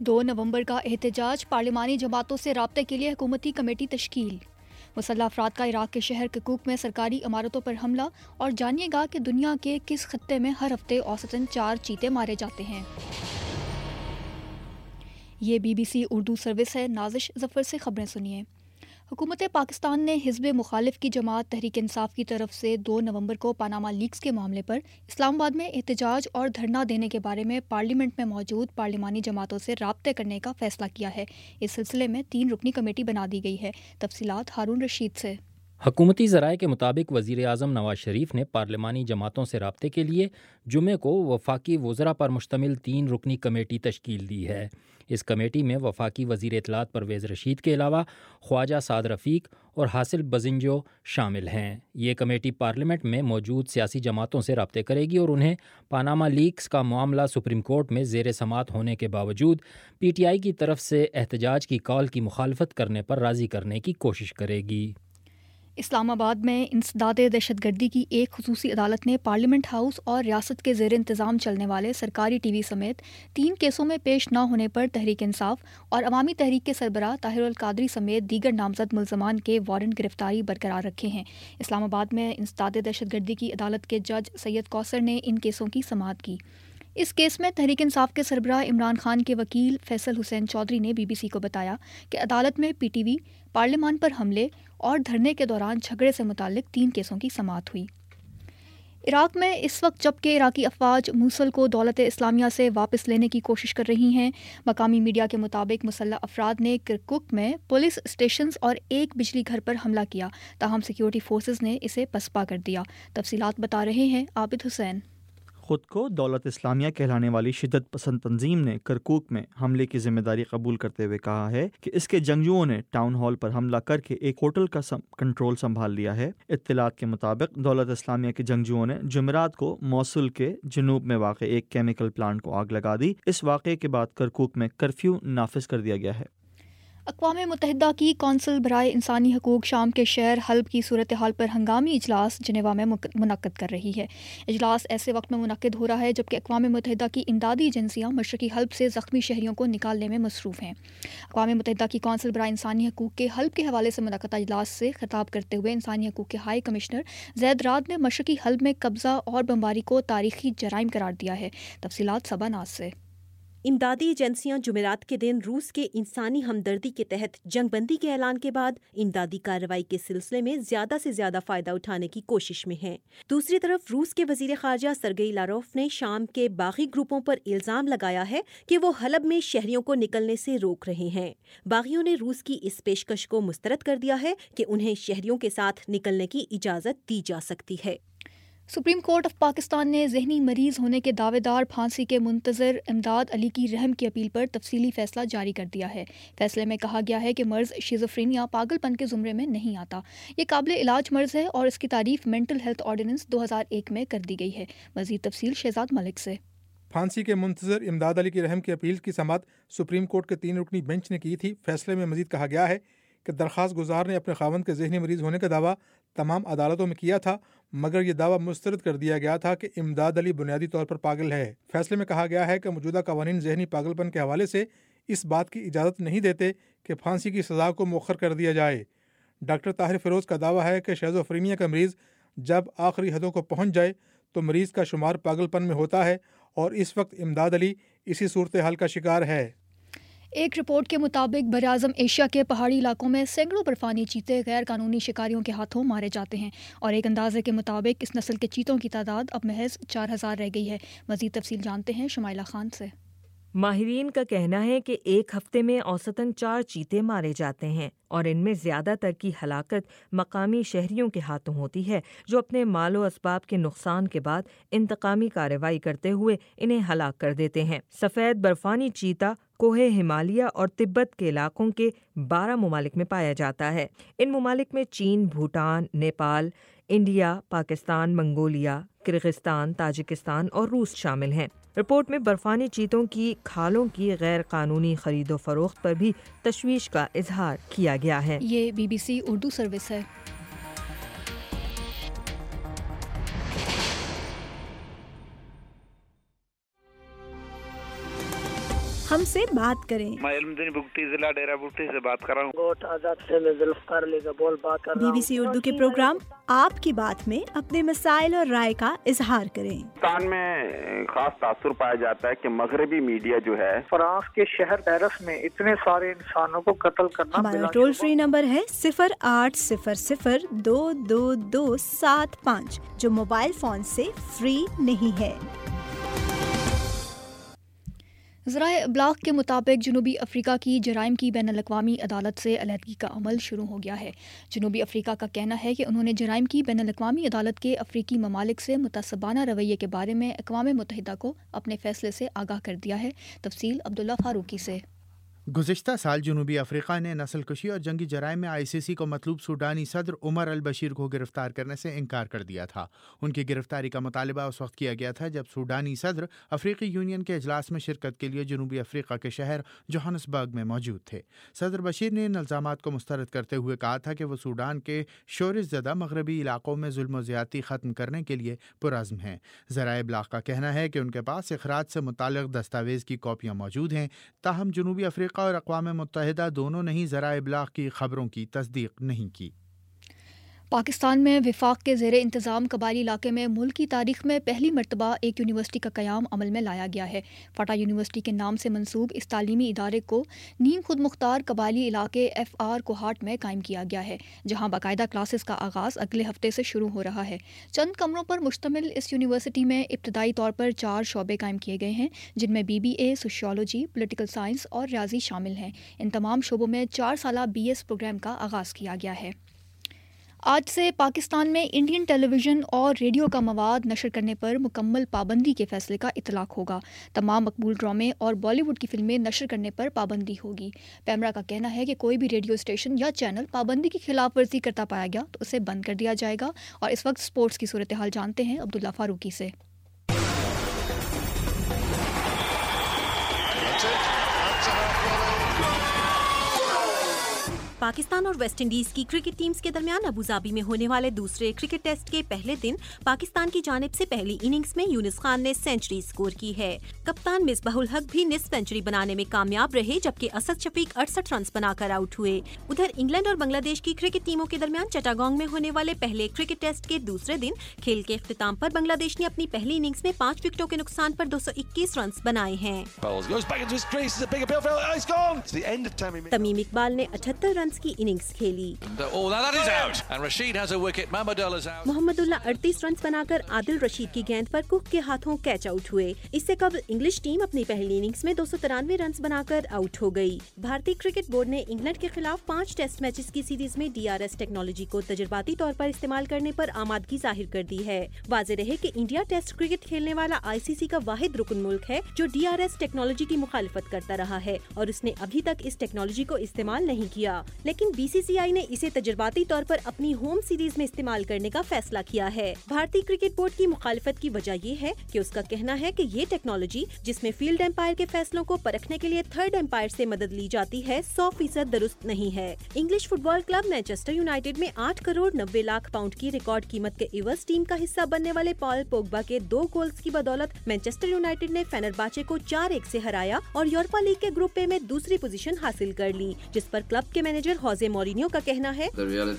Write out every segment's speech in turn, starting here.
2 نومبر کا احتجاج، پارلیمانی جماعتوں سے رابطے کے لیے حکومتی کمیٹی تشکیل۔ مسلح افراد کا عراق کے شہر کرکوک میں سرکاری عمارتوں پر حملہ، اور جانیے گا کہ دنیا کے کس خطے میں ہر ہفتے اوسطاً 4 چیتے مارے جاتے ہیں۔ یہ BBC اردو سروس ہے۔ نازش ظفر سے خبریں سنیے۔ حکومت پاکستان نے حزب مخالف کی جماعت تحریک انصاف کی طرف سے 2 نومبر کو پاناما لیکس کے معاملے پر اسلام آباد میں احتجاج اور دھرنا دینے کے بارے میں پارلیمنٹ میں موجود پارلیمانی جماعتوں سے رابطے کرنے کا فیصلہ کیا ہے۔ اس سلسلے میں 3 رکنی کمیٹی بنا دی گئی ہے۔ تفصیلات ہارون رشید سے۔ حکومتی ذرائع کے مطابق وزیر اعظم نواز شریف نے پارلیمانی جماعتوں سے رابطے کے لیے جمعے کو وفاقی وزراء پر مشتمل 3 رکنی کمیٹی تشکیل دی ہے۔ اس کمیٹی میں وفاقی وزیر اطلاعات پرویز رشید کے علاوہ خواجہ سعد رفیق اور حاصل بزنجو شامل ہیں۔ یہ کمیٹی پارلیمنٹ میں موجود سیاسی جماعتوں سے رابطے کرے گی اور انہیں پاناما لیکس کا معاملہ سپریم کورٹ میں زیر سماعت ہونے کے باوجود PTI کی طرف سے احتجاج کی کال کی مخالفت کرنے پر راضی کرنے کی کوشش کرے گی۔ اسلام آباد میں انسداد دہشت گردی کی ایک خصوصی عدالت نے پارلیمنٹ ہاؤس اور ریاست کے زیر انتظام چلنے والے سرکاری TV سمیت 3 کیسوں میں پیش نہ ہونے پر تحریک انصاف اور عوامی تحریک کے سربراہ طاہر القادری سمیت دیگر نامزد ملزمان کے وارنٹ گرفتاری برقرار رکھے ہیں۔ اسلام آباد میں انسداد دہشت گردی کی عدالت کے جج سید کوثر نے ان کیسوں کی سماعت کی۔ اس کیس میں تحریک انصاف کے سربراہ عمران خان کے وکیل فیصل حسین چودھری نے BBC کو بتایا کہ عدالت میں PTV، پارلیمان پر حملے اور دھرنے کے دوران جھگڑے سے متعلق 3 کیسوں کی سماعت ہوئی۔ عراق میں اس وقت جبکہ عراقی افواج موصل کو دولت اسلامیہ سے واپس لینے کی کوشش کر رہی ہیں، مقامی میڈیا کے مطابق مسلح افراد نے کرکک میں پولیس اسٹیشنز اور ایک بجلی گھر پر حملہ کیا، تاہم سیکیورٹی فورسز نے اسے پسپا کر دیا۔ تفصیلات بتا رہے ہیں عابد حسین۔ خود کو دولت اسلامیہ کہلانے والی شدت پسند تنظیم نے کرکوک میں حملے کی ذمہ داری قبول کرتے ہوئے کہا ہے کہ اس کے جنگجوؤں نے ٹاؤن ہال پر حملہ کر کے ایک ہوٹل کا کنٹرول سنبھال لیا ہے۔ اطلاعات کے مطابق دولت اسلامیہ کے جنگجوؤں نے جمعرات کو موصل کے جنوب میں واقع ایک کیمیکل پلانٹ کو آگ لگا دی۔ اس واقعے کے بعد کرکوک میں کرفیو نافذ کر دیا گیا ہے۔ اقوام متحدہ کی کونسل برائے انسانی حقوق شام کے شہر حلب کی صورتحال پر ہنگامی اجلاس جنیوا میں منعقد کر رہی ہے۔ اجلاس ایسے وقت میں منعقد ہو رہا ہے جبکہ اقوام متحدہ کی امدادی ایجنسیاں مشرقی حلب سے زخمی شہریوں کو نکالنے میں مصروف ہیں۔ اقوام متحدہ کی کونسل برائے انسانی حقوق کے حلب کے حوالے سے منعقدہ اجلاس سے خطاب کرتے ہوئے انسانی حقوق کے ہائی کمشنر زید راد نے مشرقی حلب میں قبضہ اور بمباری کو تاریخی جرائم قرار دیا ہے۔ تفصیلات صبا ناز سے۔ امدادی ایجنسیاں جمعرات کے دن روس کے انسانی ہمدردی کے تحت جنگ بندی کے اعلان کے بعد امدادی کارروائی کے سلسلے میں زیادہ سے زیادہ فائدہ اٹھانے کی کوشش میں ہیں۔ دوسری طرف روس کے وزیر خارجہ سرگئی لاروف نے شام کے باغی گروپوں پر الزام لگایا ہے کہ وہ حلب میں شہریوں کو نکلنے سے روک رہے ہیں۔ باغیوں نے روس کی اس پیشکش کو مسترد کر دیا ہے کہ انہیں شہریوں کے ساتھ نکلنے کی اجازت دی جا سکتی ہے۔ سپریم کورٹ آف پاکستان نے ذہنی مریض ہونے کے دعوے دار پھانسی کے منتظر امداد علی کی رحم کی اپیل پر تفصیلی فیصلہ جاری کر دیا ہے۔ فیصلے میں کہا گیا ہے کہ مرض شیزوفرینیا پاگل پن کے زمرے میں نہیں آتا، یہ قابل علاج مرض ہے اور اس کی تعریف مینٹل ہیلتھ آرڈیننس 2001 میں کر دی گئی ہے۔ مزید تفصیل شہزاد ملک سے۔ پھانسی کے منتظر امداد علی کی رحم کی اپیل کی سماعت سپریم کورٹ کے 3 رکنی بینچ نے کی تھی۔ فیصلے میں مزید کہا گیا ہے کہ درخواست گزار نے اپنے خاوند کے ذہنی مریض ہونے کا دعویٰ تمام عدالتوں میں کیا تھا، مگر یہ دعویٰ مسترد کر دیا گیا تھا کہ امداد علی بنیادی طور پر پاگل ہے۔ فیصلے میں کہا گیا ہے کہ موجودہ قوانین ذہنی پاگل پن کے حوالے سے اس بات کی اجازت نہیں دیتے کہ پھانسی کی سزا کو مؤخر کر دیا جائے۔ ڈاکٹر طاہر فیروز کا دعویٰ ہے کہ شیزوفرینیا کا مریض جب آخری حدوں کو پہنچ جائے تو مریض کا شمار پاگل پن میں ہوتا ہے، اور اس وقت امداد علی اسی صورتحال کا شکار ہے۔ ایک رپورٹ کے مطابق براعظم ایشیا کے پہاڑی علاقوں میں سینکڑوں برفانی چیتے غیر قانونی شکاریوں کے ہاتھوں مارے جاتے ہیں، اور ایک اندازے کے مطابق اس نسل کے چیتوں کی تعداد اب محض 4000 رہ گئی ہے۔ مزید تفصیل جانتے ہیں شمائلہ خان سے۔ ماہرین کا کہنا ہے کہ ایک ہفتے میں اوسطاً 4 چیتے مارے جاتے ہیں، اور ان میں زیادہ تر کی ہلاکت مقامی شہریوں کے ہاتھوں ہوتی ہے، جو اپنے مال و اسباب کے نقصان کے بعد انتقامی کارروائی کرتے ہوئے انہیں ہلاک کر دیتے ہیں۔ سفید برفانی چیتا کوہ ہمالیہ اور تبت کے علاقوں کے 12 ممالک میں پایا جاتا ہے۔ ان ممالک میں چین، Bhutan, Nepal, India, Pakistan, Mongolia, Kyrgyzstan, Tajikistan اور روس شامل ہیں۔ رپورٹ میں برفانی چیتوں کی کھالوں کی غیر قانونی خرید و فروخت پر بھی تشویش کا اظہار کیا گیا ہے۔ یہ BBC اردو سروس ہے۔ ہم سے بات کریں۔ میں علمدین بگٹی ضلع ڈیرہ بگٹی سے بات کر رہا ہوں۔ گوٹ آزاد سے میں ذوالفقار علی کا بول بات کر رہا ہوں۔ BBC اردو کے پروگرام آپ کی بات میں اپنے مسائل اور رائے کا اظہار کریں۔ پاکستان میں خاص تاثر پایا جاتا ہے کہ مغربی میڈیا جو ہے فرانس کے شہر پیرس میں اتنے سارے انسانوں کو قتل کرنا۔ ہمارا ٹول فری نمبر ہے 0800-2275 جو موبائل فون سے فری نہیں ہے۔ ذرائع ابلاغ کے مطابق جنوبی افریقہ کی جرائم کی بین الاقوامی عدالت سے علیحدگی کا عمل شروع ہو گیا ہے۔ جنوبی افریقہ کا کہنا ہے کہ انہوں نے جرائم کی بین الاقوامی عدالت کے افریقی ممالک سے متعصبانہ رویے کے بارے میں اقوام متحدہ کو اپنے فیصلے سے آگاہ کر دیا ہے۔ تفصیل عبداللہ فاروقی سے۔ گزشتہ سال جنوبی افریقہ نے نسل کشی اور جنگی جرائم میں ICC کو مطلوب سوڈانی صدر عمر البشیر کو گرفتار کرنے سے انکار کر دیا تھا۔ ان کی گرفتاری کا مطالبہ اس وقت کیا گیا تھا جب سوڈانی صدر افریقی یونین کے اجلاس میں شرکت کے لیے جنوبی افریقہ کے شہر جوہانسبرگ میں موجود تھے۔ صدر بشیر نے ان الزامات کو مسترد کرتے ہوئے کہا تھا کہ وہ سوڈان کے شورش زدہ مغربی علاقوں میں ظلم و زیادتی ختم کرنے کے لیے پرعزم ہیں۔ ذرائع ابلاغ کا کہنا ہے کہ ان کے پاس اخراج سے متعلق دستاویز کی کاپیاں موجود ہیں، تاہم جنوبی افریقہ اور اقوام متحدہ دونوں نے ہی ذرائع ابلاغ کی خبروں کی تصدیق نہیں کی۔ پاکستان میں وفاق کے زیر انتظام قبائلی علاقے میں ملک کی تاریخ میں پہلی مرتبہ ایک یونیورسٹی کا قیام عمل میں لایا گیا ہے۔ فٹا یونیورسٹی کے نام سے منسوب اس تعلیمی ادارے کو نیم خود مختار قبائلی علاقے FR کوہاٹ میں قائم کیا گیا ہے، جہاں باقاعدہ کلاسز کا آغاز اگلے ہفتے سے شروع ہو رہا ہے۔ چند کمروں پر مشتمل اس یونیورسٹی میں ابتدائی طور پر 4 شعبے قائم کیے گئے ہیں، جن میں BBA، سوشیولوجی، پولیٹیکل سائنس اور ریاضی شامل ہیں۔ ان تمام شعبوں میں 4 سالہ BS پروگرام کا آغاز کیا گیا ہے۔ آج سے پاکستان میں انڈین ٹیلی ویژن اور ریڈیو کا مواد نشر کرنے پر مکمل پابندی کے فیصلے کا اطلاق ہوگا۔ تمام مقبول ڈرامے اور بالی ووڈ کی فلمیں نشر کرنے پر پابندی ہوگی۔ پیمرا کا کہنا ہے کہ کوئی بھی ریڈیو اسٹیشن یا چینل پابندی کی خلاف ورزی کرتا پایا گیا تو اسے بند کر دیا جائے گا۔ اور اس وقت سپورٹس کی صورتحال جانتے ہیں عبداللہ فاروقی سے۔ پاکستان اور ویسٹ انڈیز کی کرکٹ ٹیمز کے درمیان ابوظہبی میں ہونے والے دوسرے کرکٹ ٹیسٹ کے پہلے دن پاکستان کی جانب سے پہلی اننگز میں یونس خان نے سینچری سکور کی ہے۔ کپتان مصباح الحق بھی نصف سینچری بنانے میں کامیاب رہے، جبکہ اسد شفیق 68 رنز بنا کر آؤٹ ہوئے۔ ادھر انگلینڈ اور بنگلہ دیش کی کرکٹ ٹیموں کے درمیان چٹاگانگ میں ہونے والے پہلے کرکٹ ٹیسٹ کے دوسرے دن کھیل کے اختتام پر بنگلہ دیش نے اپنی پہلی اننگز میں 5 وکٹوں کے نقصان پر 221 رنز بنائے ہیں۔ تمیم اقبال نے 78 رنز کی اننگز کھیلی۔ محمد اللہ 38 رنز بنا کر عادل رشید کی گیند پر کک کے ہاتھوں کیچ آؤٹ ہوئے۔ اس سے قبل انگلش ٹیم اپنی پہلی اننگز میں 293 رنز بنا کر آؤٹ ہو گئی۔ بھارتی کرکٹ بورڈ نے انگلینڈ کے خلاف 5 ٹیسٹ میچز کی سیریز میں DRS ٹیکنالوجی کو تجرباتی طور پر استعمال کرنے پر آمادگی ظاہر کر دی ہے۔ واضح رہے کہ انڈیا ٹیسٹ کرکٹ کھیلنے والا ICC کا واحد رکن ملک ہے جو DRS ٹیکنالوجی کی مخالفت کرتا رہا ہے، اور اس نے ابھی تک اس ٹیکنالوجی کو استعمال نہیں کیا، لیکن BCCI نے اسے تجرباتی طور پر اپنی ہوم سیریز میں استعمال کرنے کا فیصلہ کیا ہے۔ بھارتی کرکٹ بورڈ کی مخالفت کی وجہ یہ ہے کہ اس کا کہنا ہے کہ یہ ٹیکنالوجی، جس میں فیلڈ امپائر کے فیصلوں کو پرکھنے کے لیے تھرڈ امپائر سے مدد لی جاتی ہے، 100% درست نہیں ہے۔ English football club Manchester United میں 8 کروڑ 90 لاکھ پاؤنڈ کی ریکارڈ قیمت کے عوض ٹیم کا حصہ بننے والے پال پوگبا کے 2 گولز کی بدولت مانچسٹر یونائیٹڈ نے فنرباچے کو 4-1 سے ہرایا اور یورپا لیگ کے گروپ اے میں دوسری پوزیشن حاصل کر لی، جس پر کلب کے مینیجر ہوزے مورینیو کا کہنا ہے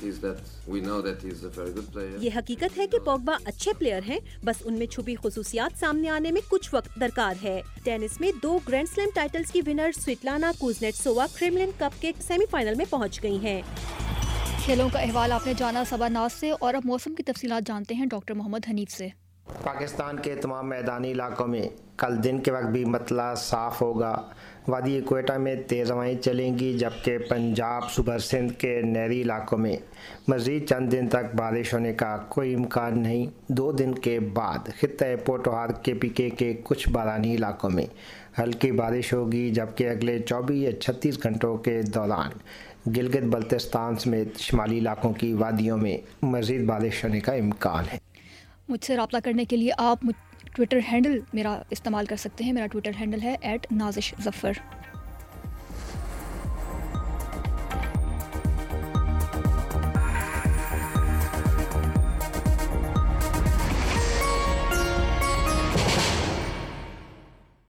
یہ حقیقت ہے کہ پوگبا اچھے پلیئر ہیں، بس ان میں چھپی خصوصیات سامنے آنے میں کچھ وقت درکار ہے۔ ٹینس میں 2 گرینڈ سلیم ٹائٹلز کی winner Svetlana Kuznetsova Kremlin cup کے سیمی فائنل میں پہنچ گئی ہیں۔ کھیلوں کا احوال آپ نے جانا صبا ناز سے، اور اب موسم کی تفصیلات جانتے ہیں ڈاکٹر محمد حنیف سے۔ پاکستان کے تمام میدانی علاقوں میں کل دن کے وقت بھی مطلع صاف ہوگا۔ وادی کوئٹہ میں تیز ہوائیں چلیں گی، جبکہ پنجاب صوبہ سندھ کے نہری علاقوں میں مزید چند دن تک بارش ہونے کا کوئی امکان نہیں۔ 2 دن کے بعد خطۂ پوٹوہار KPK کے کچھ بارانی علاقوں میں ہلکی بارش ہوگی، جبکہ اگلے 24 یا 36 گھنٹوں کے دوران گلگت بلتستان سمیت شمالی علاقوں کی وادیوں میں مزید بارش ہونے کا امکان ہے۔ مجھ سے رابطہ کرنے کے لیے آپ ٹویٹر ہینڈل میرا استعمال کر سکتے ہیں۔ میرا ٹویٹر ہینڈل ہے @نازش ظفر۔